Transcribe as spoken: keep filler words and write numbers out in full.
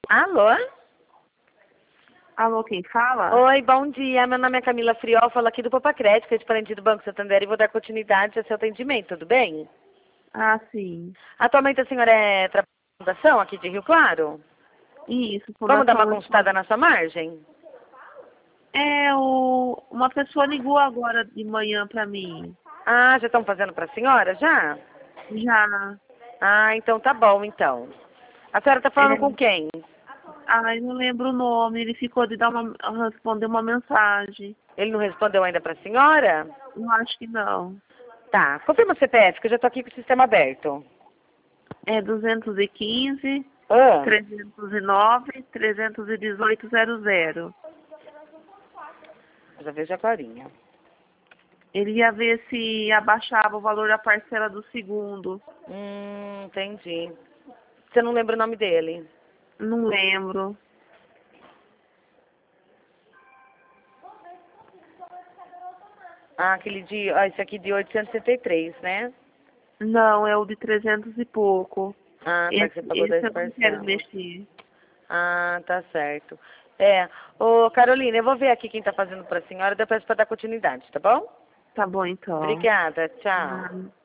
Alô? Alô, quem fala? Oi, bom dia. Meu nome é Camila Friol, falo aqui do Papacrédito, que é de parente do Banco Santander, e vou dar continuidade ao seu atendimento, tudo bem? Ah, sim. Atualmente a senhora é trabalhadora da Fundação aqui de Rio Claro? Isso, Vamos dar uma Fundação consultada Municipal. na sua margem? É, o... uma pessoa ligou agora de manhã pra mim. Ah, já estão fazendo para a senhora, já? Já. Ah, então tá bom, então. A senhora tá falando com É... quem? Ai, não lembro o nome. Ele ficou de dar uma... responder uma mensagem. Ele não respondeu ainda para a senhora? Eu acho que não. Tá, confirma o C P F, que eu já tô aqui com o sistema aberto. É duzentos e quinze, Ah, trezentos e nove, trezentos e dezoito, zero zero. já vejo agorinha. Ele ia ver se abaixava o valor da parcela do segundo. Hum, entendi. Você não lembra o nome dele? Não lembro. Ah, aquele de, ah, esse aqui de oitocentos e setenta e três, né? Não, é o de trezentos e pouco. Ah, tá, que Esse, você pagou esse dez eu não quero parcelas. mexer. Ah, tá certo. É, ô Carolina, eu vou ver aqui quem tá fazendo pra senhora, depois pra dar continuidade, tá bom? Tá bom, então. Obrigada, tchau. Ah,